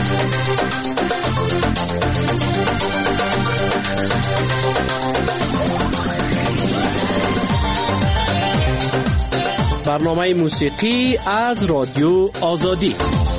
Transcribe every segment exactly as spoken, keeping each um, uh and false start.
برنامه موسیقی از رادیو آزادی.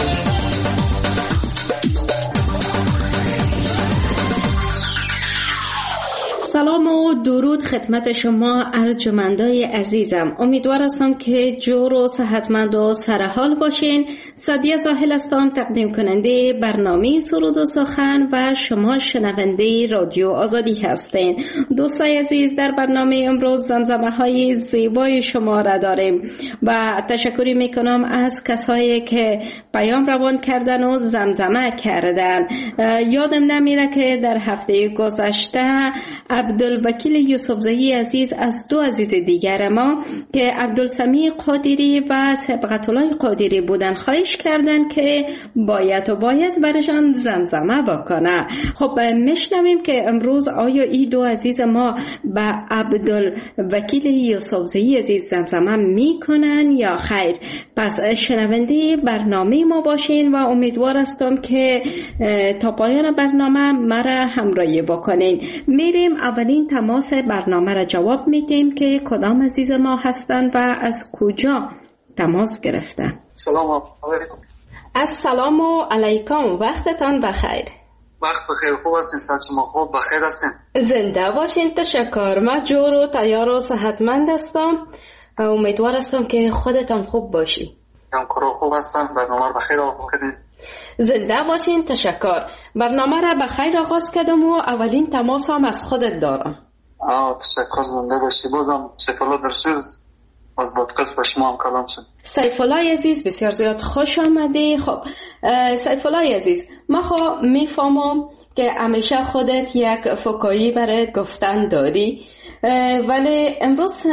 سلام و درود خدمت شما ارجمندای عزیزم. امیدوار هستم که جور و صحتمند و سرحال باشین. سادیه زاهل هستم، تقدیم کننده برنامه سرود و سخن و شما شنونده رادیو آزادی هستین. دوستای عزیز، در برنامه امروز زمزمه های زیبای شما را داریم و تشکری میکنم از کسایی که پیام روان کردن و زمزمه کردن. یادم نمیره که در هفته گذشته عبدالوکیل یوسفزئی عزیز از دو عزیز دیگر ما که عبدالسمیع قادری و سبقت الله قادری بودن خواهش کردن که باید و باید برشان زمزمه بکنه. خب میشنویم که امروز آیا این دو عزیز ما به عبدالوکیل یوسفزئی عزیز زمزمه میکنن یا خیر؟ پس شنونده برنامه ما باشین و امیدوار هستم که تا پایان برنامه مرا همراهی بکنین. میریم اولین تماس برنامه را جواب میدیم که کدام عزیز ما هستند و از کجا تماس گرفتن. سلام علیکم. السلام علیکم، وقتتان بخیر. وقت بخیر. خوب هستین؟ صحت شما خوب؟ بخیر هستین؟ زنده باشین. تشکر. من جور و تیار و صحتمند هستم. امیدوار هستم که خودتان خوب باشی. هم کرو خوب هستم. برنامه بخیر آغاز کردین. زنده باشین. تشکر. برنامه را بخیر آغاز کردم و اولین تماس هم از خودت دارم. آه تشکر. زنده باشی. بازم سیف الله درسیز از بودکست با شما هم کلام شد. سیف الله عزیز بسیار زیاد خوش آمدی. خب سیف الله عزیز، من خب میفهمم که همیشه خودت یک فکایی برای گفتن داری، ولی امروز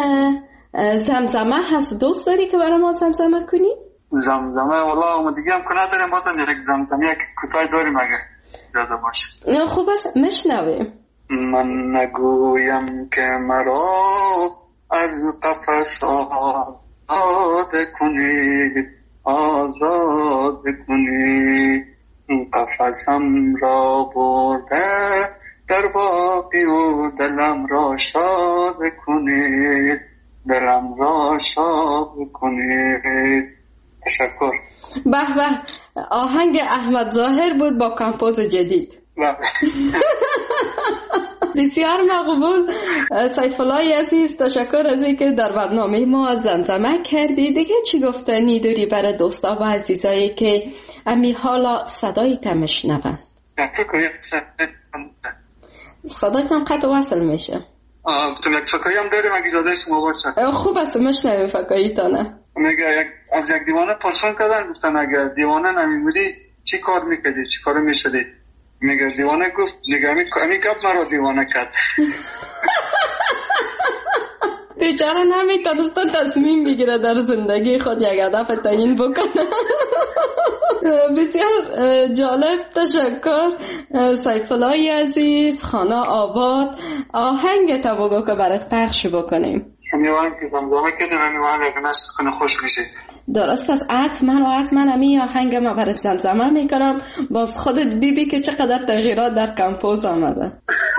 زمزمه هست. دوست داری که برای ما زمزمه کنی؟ زمزمه والا ما دیگه هم که نداریم، بازم یک زمزمه یک کوتاه داریم اگه اجازه باشه. خوب است، مشنویم. من نگویم که مرا از قفس آزاد کنید، آزاد کنید، قفسم را برده در باقی و دلم را شاد کنید، دلم را شاد کنید. تشکر. به به، آهنگ احمد ظاهر بود با کمپوز جدید. بسیار مقبول. سیف الله عزیز، تشکر از اینکه در برنامه ما زمزمه کردی. دیگه چی گفتنی داری برای دوستا و عزیزایی که امی حالا صدای تمش نون؟ صدای تم قطع وصل میشه. تو یک فکایی هم داریم اگه اجازه شما باشه. خوب است، مشنویم فکایی تانه. میگه از یک دیوانه پرسان کردن، گفتن اگر دیوانه نمیموری چی کار میکردی، چی کار میشدی؟ میگه دیوانه گفت دیگه امی کب مرا دیوانه کرد. بیچاره نمیتونست تصمیم بگیره در زندگی خود یک هدف تعیین بکنه. بسیار جالب. تشکر سیف الله عزیز. خانه آباد، آهنگ تا بگو که برات پخش بکنیم. میوان که زمزمه کردیم میوان اگه نشت کنه خوش میشه. درست است. حتما و حتما امی آهنگ ما برات زمزمه میکنم. باز خودت بیبی که چقدر تغییرات در کمپوز آمده.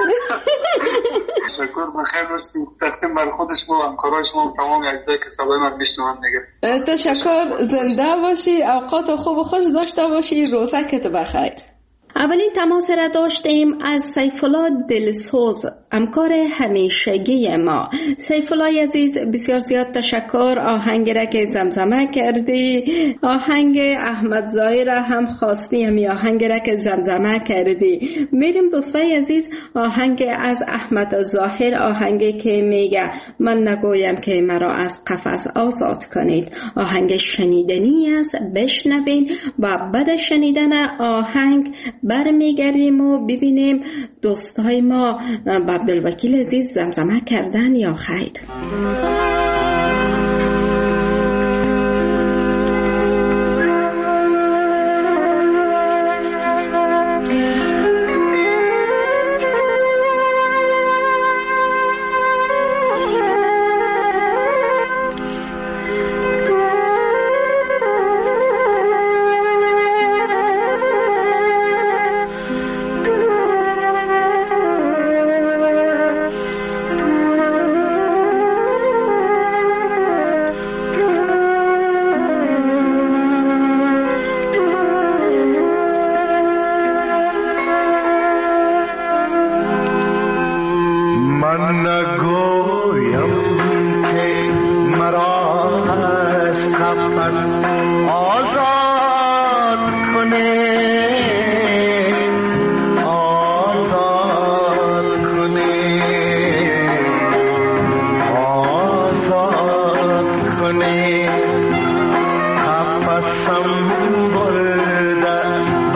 تشکر. بخیر باشید. تقدیم بر خودش ما همکارای شما تمام عزیزایی که صدای من میشنون دیگه. تشکر. زنده باشی. اوقات خوب و خوش داشته باشی. روزکت بخیر. اولین تماس را داشتیم از سیف الله دلسوز، همکار همیشگی ما. سیف الله عزیز، بسیار زیاد تشکر. آهنگ را که زمزمه کردی، آهنگ احمد ظاهر هم خواستی، همی آهنگ را که زمزمه کردی. میریم دوستای عزیز، آهنگ از احمد ظاهر، آهنگی که میگه من نگویم که مرا از قفس آزاد کنید. آهنگ شنیدنی است، بشنوین و بعد شنیدن آهنگ برمیگردیم و ببینیم دوستای ما با عبدالوکیل عزیز زمزمه کردن یا خیر.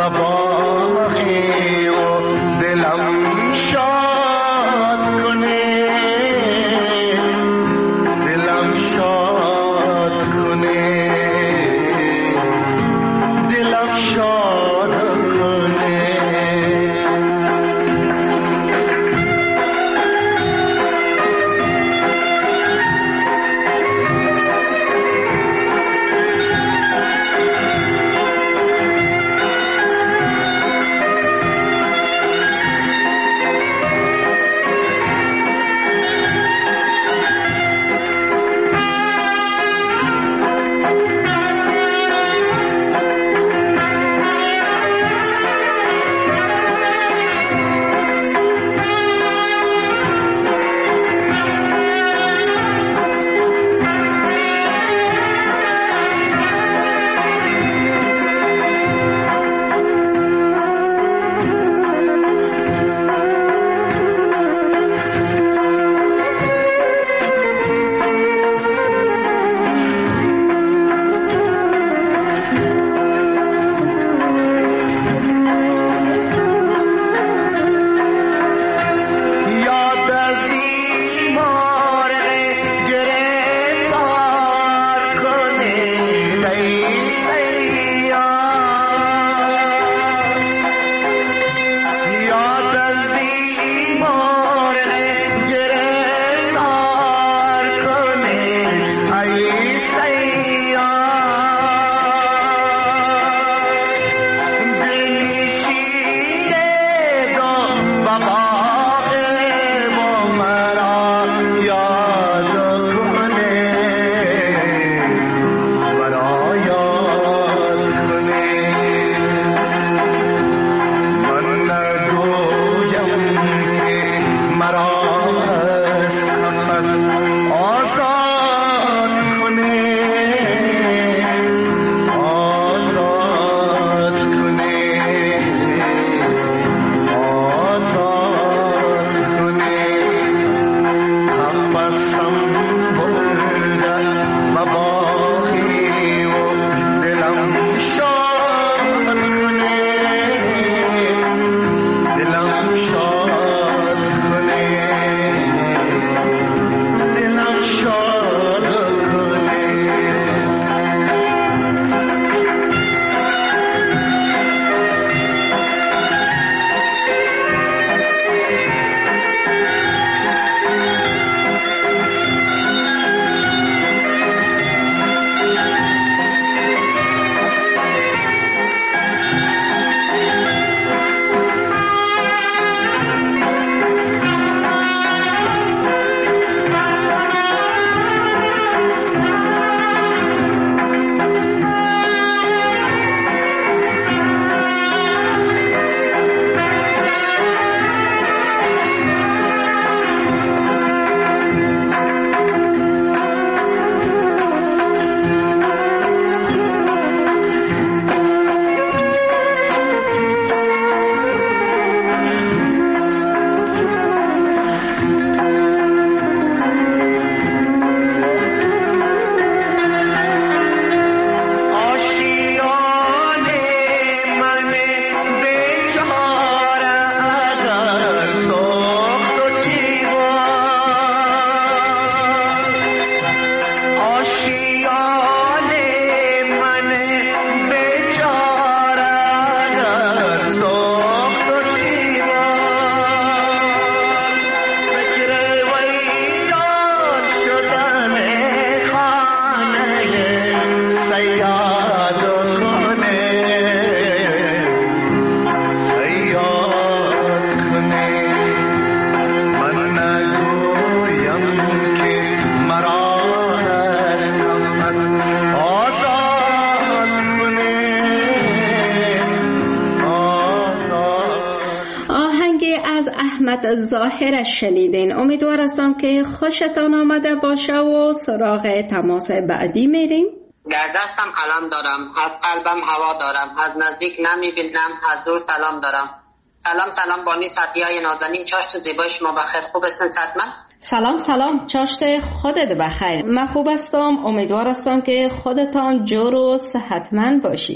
احمد ظاهرش شنیدین. امیدوار هستم که خوشتان آمده باشه و سراغ تماس بعدی میریم. در دستم قلم دارم، از قلبم هوا دارم، از نزدیک نمیبینم، از دور سلام دارم. سلام سلام بانی سطحیای نازنین، چاشت زیبای شما بخیر. خوب هستن صدمن؟ سلام سلام، چاشت خودت بخیر. من خوب هستم، امیدوار هستم که خودتان جور و صحتمند باشین.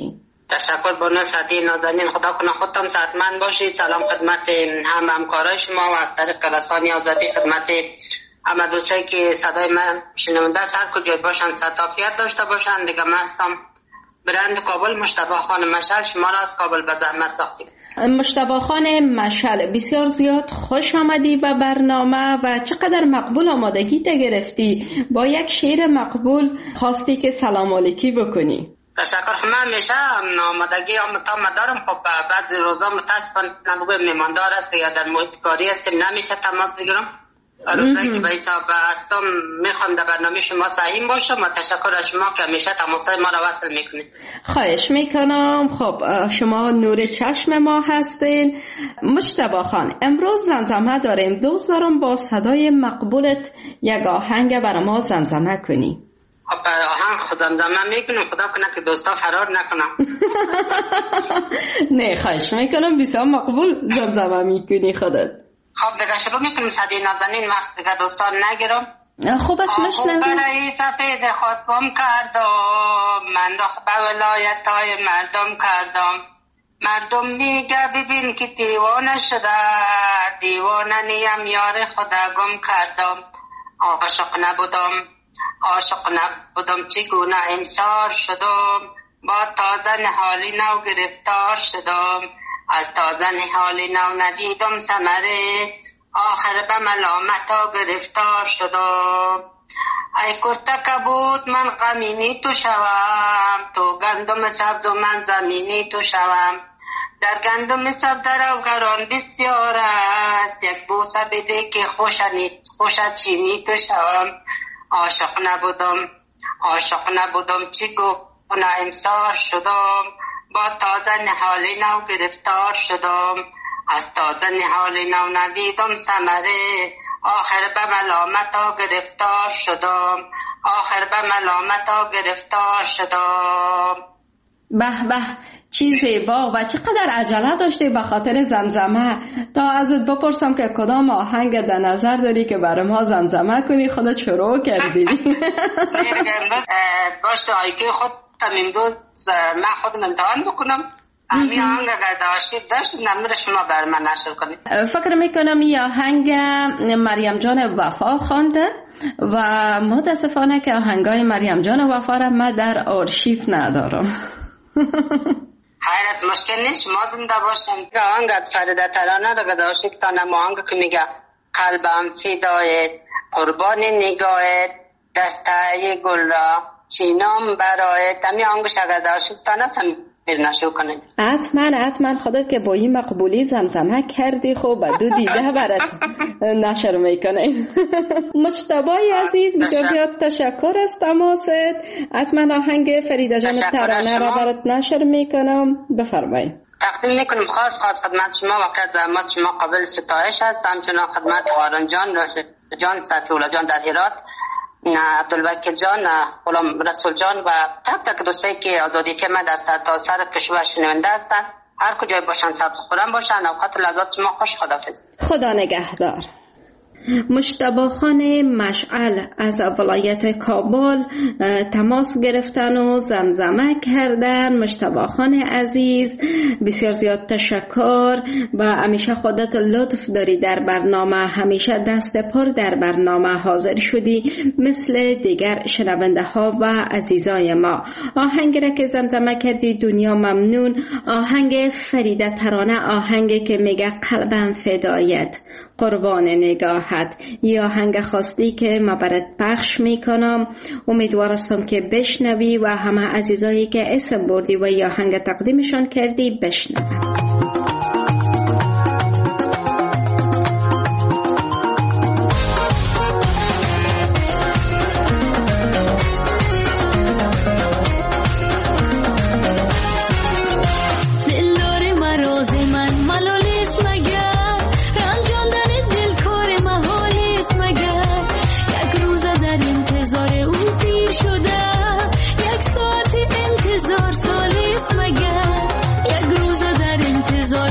تشکر بانو سعدی نازنین، خدا کنه خودتان صحتمند باشید. سلام خدمت هم همکارای شما و از طریق رسانه آزادی خدمت همه دوستایی که صدای من شنونده است، هر کجای باشن صحت عافیت داشته باشن. دیگه من هستم برند کابل مجتبی خان مشعل، شما را از کابل به زحمت ساختیم. مجتبی خان مشعل، بسیار زیاد خوش آمدی به برنامه و چقدر مقبول آمادگی تا گرفتی با یک شعر مقبول خواستی که سلام علیکی بکنی. تشکر. من همیشه آمادگی آمدام دارم. خب بعضی روزا متاسفانه نبوی میماندار است یا در محیط کاری هستیم، نمیشه تماس بگیرم. روزایی که به حساب هستم میخوام در برنامه شما سعیم باشم و تشکر از شما که همیشه تماسای ما را وصل میکنید. خواهش میکنم. خب شما نور چشم ما هستین. مجتبی خان، امروز زمزمه داریم. دوست دارم با صدای مقبولت یک آهنگ برای ما زمزمه کنی. خب آهنگ خود زمزمه میکنم، خدا کنه که دوستا فرار نکنم. نه خواهش میکنم، بسیار مقبول زمزمه میکنی خودت. خب دیگه شروع میکنیم. صدی نازنین، وقت دیگه دوستان نگیرم. خوب است مشنویم. آخو برای سفید خود گم کردم، من رخ به ولایت های مردم کردم. مردم میگه ببین که دیوانه شده، دیوانه نیم یار خدا گم کردم. عاشق نبودم، عاشق نبودم چگونه امسار شدم. با تازه نهالی نو گرفتار شدم، از تازه نهالی نو ندیدم ثمره. آخر به ملامتا گرفتار شدم. ای کرته کبود من غمینی تو شوم، تو گندم سبز و من زمینی تو شوم. در گندم سبز روگران بسیار است، یک بوسه بده که خوشت چینی تو شوم. عاشق نبودم، عاشق نبودم چی گونه امسار شدم. با تازه نهالی نو گرفتار شدم، از تازه نهالی نو ندیدم ثمره. آخر به ملامتا گرفتار شدم، آخر به ملامتا گرفتار شدم. به به، چی زیبا و چقدر عجله داشتی به خاطر زمزمه. تا ازت بپرسم که کدام آهنگ در نظر داری که برای ما زمزمه کنی، خودت شروع کردی. باشه آیکه خود امروز من خودم امتحان بکنم. همین آهنگ اگر داشتید داشتید نمیر شما بر من نشر کنید. فکر میکنم این آهنگ مریم جان وفا خوانده و متاسفانه که آهنگای مریم جان وفا را من در آرشیو ندارم. حیرت مشکل نیست، شما زنده باشین. آهنگ از فریده ترانه را داشتید تا نم آهنگ که میگه قلبم فدایت، قربان نگاهت، دستای گل را چینام برایت. همین آهنگش اگر داشتید تا نسم نشو کنید. حتما حتما خودت که با این مقبولی زمزمه کردی، خب دو دیده برات نشر میکنه. مجتبی عزیز، بسیار زیاد تشکر از تماست. حتما آهنگ فریده جان ترانه را برات نشر میکنم. بفرمایید. تقدیم میکنم خاص خاص خدمت شما و زحمت شما قابل ستایش است. همچنان خدمت قارن جان، جان سطولا جان در هرات، عبدالوکیل جان، غلام رسول جان و تک تک دوستایی که آزادی که من در سرتاسر کشور شنونده هستند، هر کجای باشن سبز خورم باشن. اوقات لذات شما خوش. خداحافظ. خدا نگهدار. مجتبی خان مشعل از ولایت کابل تماس گرفتن و زمزمه کردن. مجتبی خان عزیز، بسیار زیاد تشکر و همیشه خودت لطف داری در برنامه، همیشه دست پر در برنامه حاضر شدی مثل دیگر شنونده ها و عزیزای ما. آهنگ را که زمزمه کردی دنیا ممنون، آهنگ فریده ترانه، آهنگی که میگه قلبم فدایت، قربان نگاهت، یا آهنگ خاصی که ما برات پخش میکنم. امیدوار هستم که بشنوی و همه عزیزایی که اسم بردی و یا آهنگ تقدیمشان کردی بشنوی. یک روز در انتظار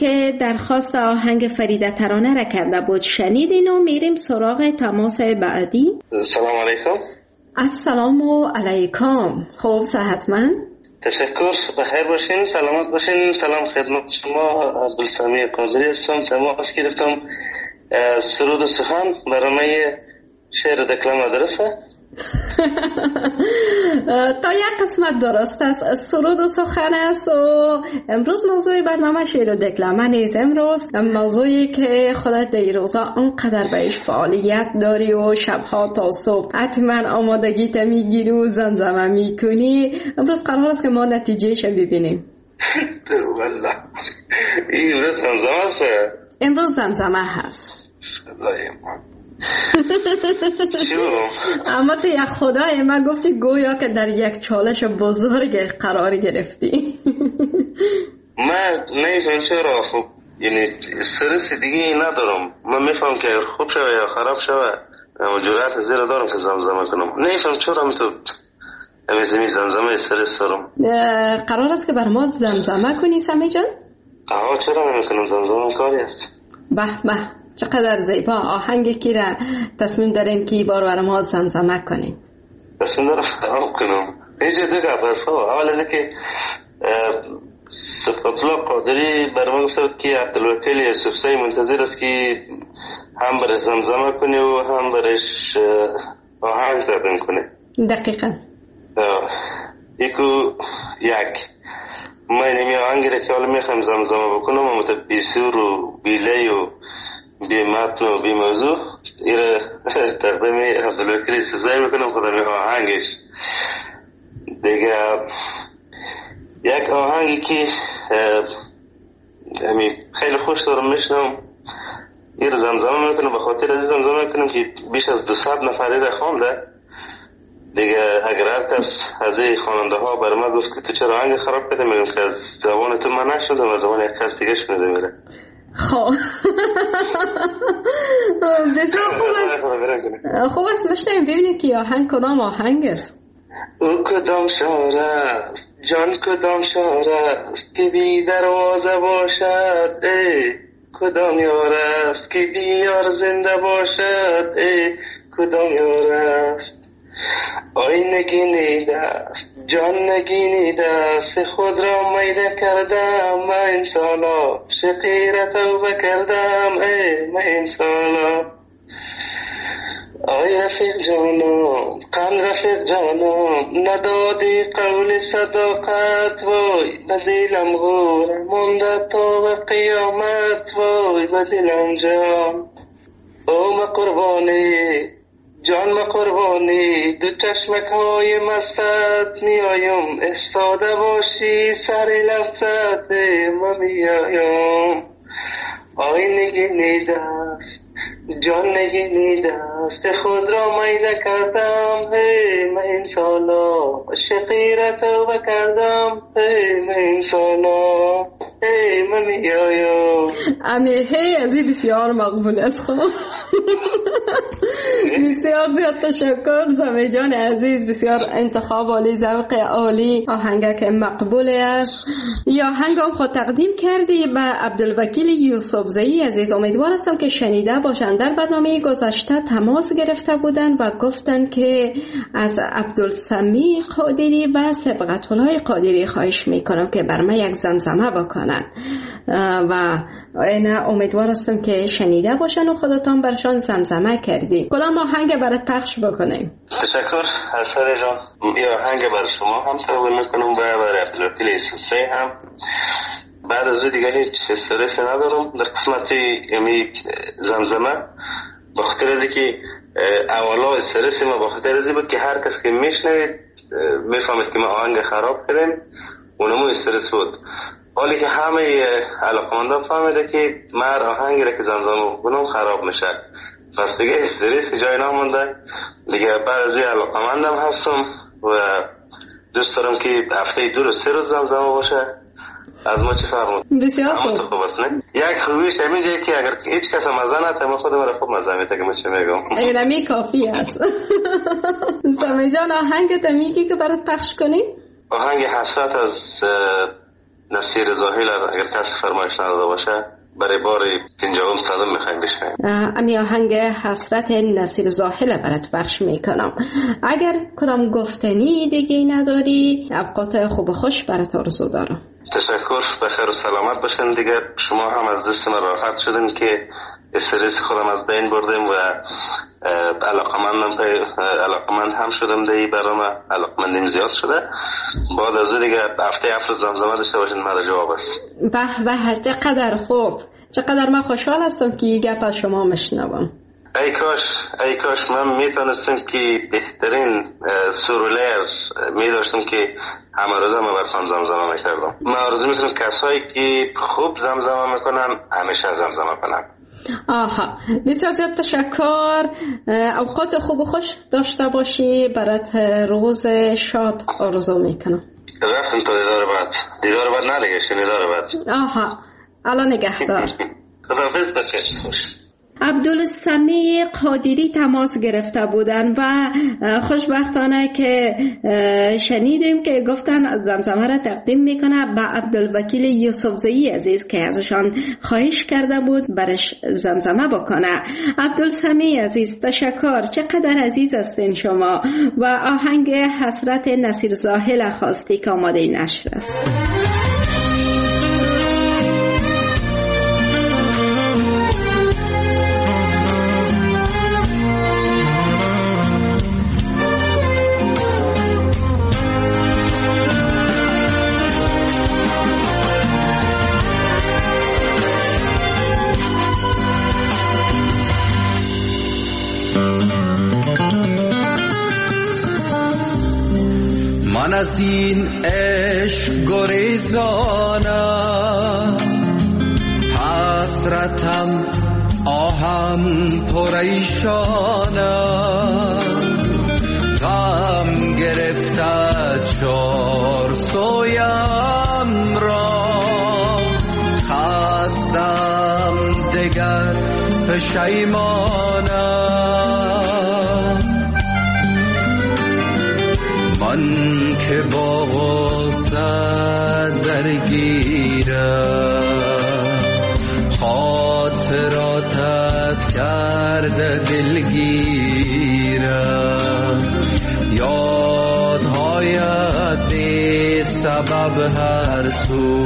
که درخواست آهنگ فریده ترانه را کرده بود شنیدین و میریم سراغ تماس بعدی. سلام علیکم. السلام علیکم. خوب صحتمند؟ تشکر، بخیر باشین، سلامت باشین. سلام خدمت شما، عبدالسمی قادری هستم. تماس گرفتم. سرود و سخن برنامه شعر دکلم مدرسه. تا یک قسمت درست است، سرود و سخن است و امروز موضوع برنامه شعر و دکلمه نیست. امروز موضوعی که خودت در روزا انقدر بهش فعالیت داری و شبها تا صبح حتما آمادگیت میگیری و زمزمه میکنی. امروز قرار است که ما نتیجهش ببینیم. والله امروز زمزمه است. امروز زمزمه هست. اما تو یک خدای من گفتی گویا که در یک چالش بزرگ قرار گرفتی. من نمیفهم چرا. خب یعنی استرس دیگه ندارم. من میفهم که خوب شوه یا خراب شوه اما جرأت زیرا دارم که زمزمه کنم. نمیفهم چرا من تو همیشه زمزمه استرس دارم. قرار است که بر ما زمزمه کنی سمی جان؟ آها چرا نمیکنم، زمزمه کاری است. به به چقدر زیبا. آهنگی که را تصمیم دارین که بار بر ما زمزمه کنیم؟ تصمیم دارم خراب کنم. اینجا دو گپ است. اول از اینکه صفت الله قادری بر من گفته بود که عبدالوکیل یوسفزی منتظر است که هم برش زمزمه کنی و هم برش آهنگ تقدیم کنی. دقیقا. یکو یک من نمی آهنگی را که حالا میخوام زمزمه بکنم اما تا بی سور و بی لی و بی متن و بی موضوع ایره تقدیم عبدالوکیل یوسفزی بکنم خودم آهنگش دیگه. یک آهنگی که خیلی خوش دارم میشنم ایر زمزمه میکنم، به خاطر از زمزمه میکنم که بیش از دویست نفری را خوانده دیگه. اگر هر کس از این خواننده ها برای من گفت که تو چرا آهنگ خراب کرده، میگم که از زبان تو من نشنیدم، از زبان یک کس دیگه شنیده میره. خب بسیار خوب است. خوب است بشنویم ببینیم که آهنگ کدام آهنگ است. او کدام شعر است جان، کدام شعر است که بی دروازه باشد، ای کدام یار است که بی یار زنده باشد، ای کدام یار است. آی نگینیده است جان، نگینیده است خود را میده کردم، من انسانا شقیر توبه کردم، ای من انسانا. آی رفیق جانم قند رفیق جانم، ندادی قول صداقت، وای بدیلم غور مونده تا به قیامت، وای بدیلم جان. او ما قربانی جان ما قربانی، دو چشمک های مستت میایم، استاده باشی سر لفظت ما میایم. آی نگینیده است جان، نگینیده است خود را میده کردم، هی من انسانا شقیر توبه کردم، هی من انسانا هی من میایم. امی هی از این بسیار مقبول است. خب بسیار زیاد تشکر زمی جان عزیز، بسیار انتخاب عالی، ذوق عالی، آهنگ که مقبول است. یا آهنگم خود تقدیم کردی به عبدالوکیل یوسفزی عزیز. امیدوار هستم که شنیده باشند. در برنامه گذشته تماس گرفته بودند و گفتند که از عبدالسمی قادری و صبغت الله قادری خواهش میکنم که بر من یک زمزمه بکنن و اینا امیدوار هستم که شنیده باشن و خودتان برشان زمزمه کردی. کدام آهنگ برات پخش بکنیم؟ تشکر حسن جان. یه آهنگ برای شما هم تقدیم میکنم و برای عبدالوکیل یوسفزی هم. بعد از دیگه هیچ استرس ندارم در قسمت امی زمزمه، به خاطر از که اولا استرس ما به خاطر از بود که هر کس که میشنوید میفهمید که ما آهنگ خراب کردیم، اونمو استرس بود. حالی که همه علاقمندان فهمیده که من آهنگی را که زمزمه بکنم خراب میشه، پس دیگه استرس جای نمونده دیگه. بعد از این علاقمندم هستم و دوست دارم که هفته دو روز سه روز زمزمه باشه. از ما چی فرمود؟ بسیار خوب. خوب است نه؟ یک خوبیش همین جایی که اگر هیچ کس مزه نته ما خودم را خوب مزه میته که من چه میگم. اینمی کافی است. سمی جان آهنگ تا میگی که برات پخش کنیم؟ آهنگ حسرت از نصیر زاهل اگر کسی فرمایش نداده باشه برای بار پنجاهم صدم میخوایم بشنویم. امی آهنگ حسرت نصیر زاهل برات پخش میکنم. اگر کدام گفتنی دیگه نداری اوقات خوب خوش برات آرزو دارم. تشکر، بخیر و سلامت باشین. دیگه شما هم از دست من راحت شدین که استرس خودم از بین بردیم و علاقمندم علاقمند هم شدم دیگه برام علاقمندیم زیاد شده. بعد از دیگه هفته هفت زمزمه داشته باشین مرا جواب است. به به چقدر خوب، چقدر من خوشحال هستم که گپ از شما مشنوم. ای کاش ای کاش من میتونستم که بهترین سرولر میداشتم که همه روز من براتون زمزمه میکردم. من آرزو میکنم کسایی که خوب زمزمه میکنن همیشه زمزمه کنن. آها، بسیار زیاد تشکر. اوقات خوب و خوش داشته باشی. برات روز شاد آرزو میکنم. رفتم تا دیدار بعد. دیدار بعد ندیگه، دیدار بعد. آها، الان نگهدار. خداحافظ، بخیر خوش. عبدالسمیع قادری تماس گرفته بودن و خوشبختانه که شنیدیم که گفتن زمزمه را تقدیم میکنه به عبدالوکیل یوسفزئی عزیز که ازشان خواهش کرده بود برش زمزمه بکنه. عبدالسمیع عزیز تشکر، چقدر عزیز هستین شما. و آهنگ حسرت نصیر زاهل خواستی که آماده نشر است. من از این عشق گریزانم، حسرتم آهم پریشانم، غم گرفته چار سویم را، خستم دگر پشیمانم. من که با غصه درگیرم، خاطراتت کرده دلگیرم، یادهایت بی سبب هر سو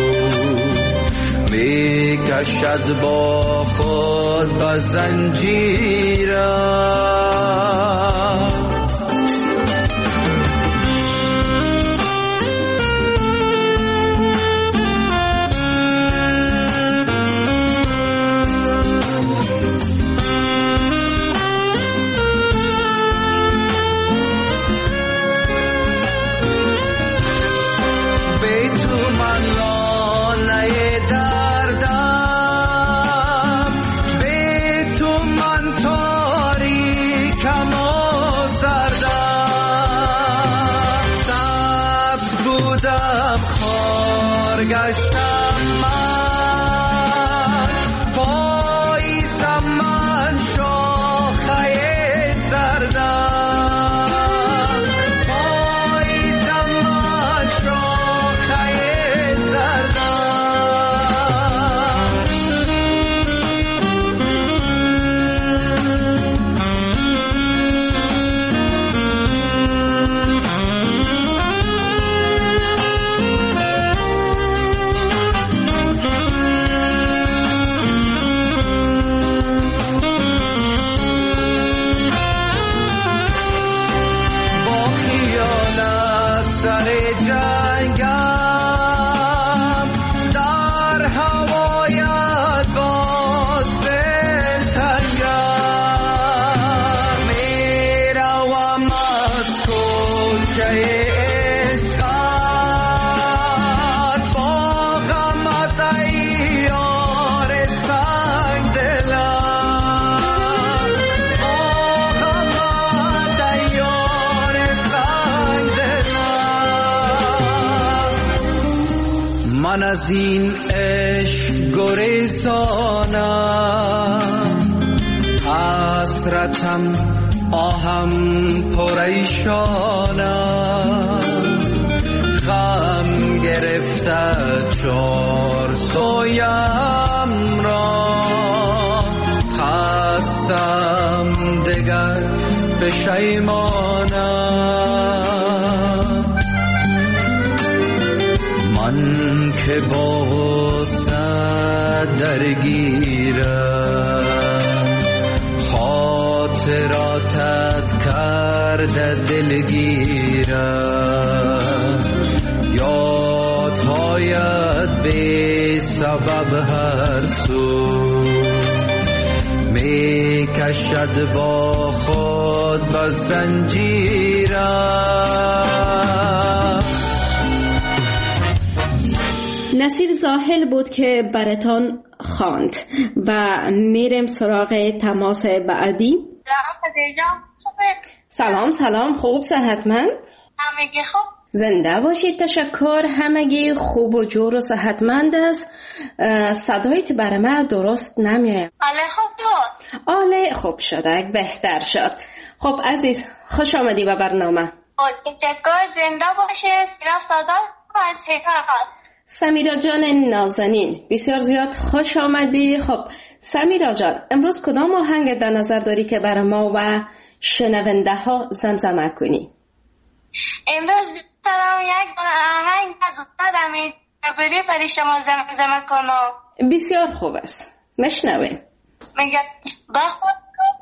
می کشد با خود به زنجیرم. گشتم من، پاییزم من شاخه سردم، پاییزم من شاخه من از این عشق گریزانم، حسرتم آهم پریشانم، غم گرفت گرفته چار سویم را، خستم دگر پشیمانم. من که با غصه درگیرم، خاطراتت کرده دلگیرم. یادهایت بی سبب هر سو می کشد با خود با زنجیرم. نصیر زاهل بود که براتان خواند و میرم سراغ تماس بعدی. سلام سلام، خوب صحتمند؟ همگی خوب. زنده باشید، تشکر. همگی خوب و جور و صحتمند است. صدایت برای من درست نمیاد. آله خوب بود. آله خوب شده، بهتر شد. خب عزیز، خوش آمدی به برنامه. تشکر، زنده باشید. سیرا صدا از هکرات. سمیرا جان نازنین، بسیار زیاد خوش آمدی. خب سمیرا جان، امروز کدام آهنگ در نظر داری که برای ما و شنونده ها زمزمه کنی؟ امروز دارم یک آهنگ از استادم بری برای شما زمزمه کنم. بسیار خوب است، مشنویم. میگه با خود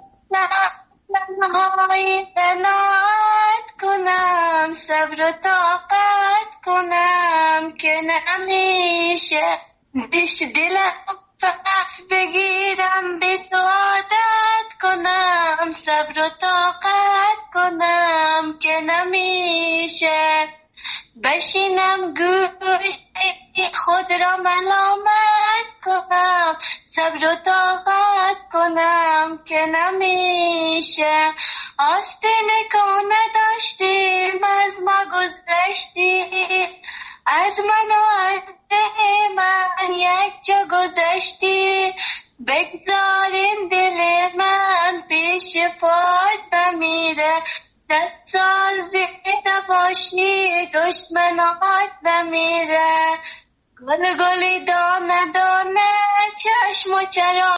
نمایی بنات کنم، صبر و طاقت کنم که نمیشه دیش دلم فقط بگیرم به تو عادت کنم، صبر و طاقت کنم که نمیشه بشینم گوش خود را ملامت کنم، صبر و طاقت کنم که نمیشه. آستینه که نداشتیم از ما گذشتی، از من و از من یک جا گذشتی. بگذارین دل من پیش پات بمیره، ده سال زنده باشی دشمنات بمیره. گل گلی دانه دانه چشم و چرا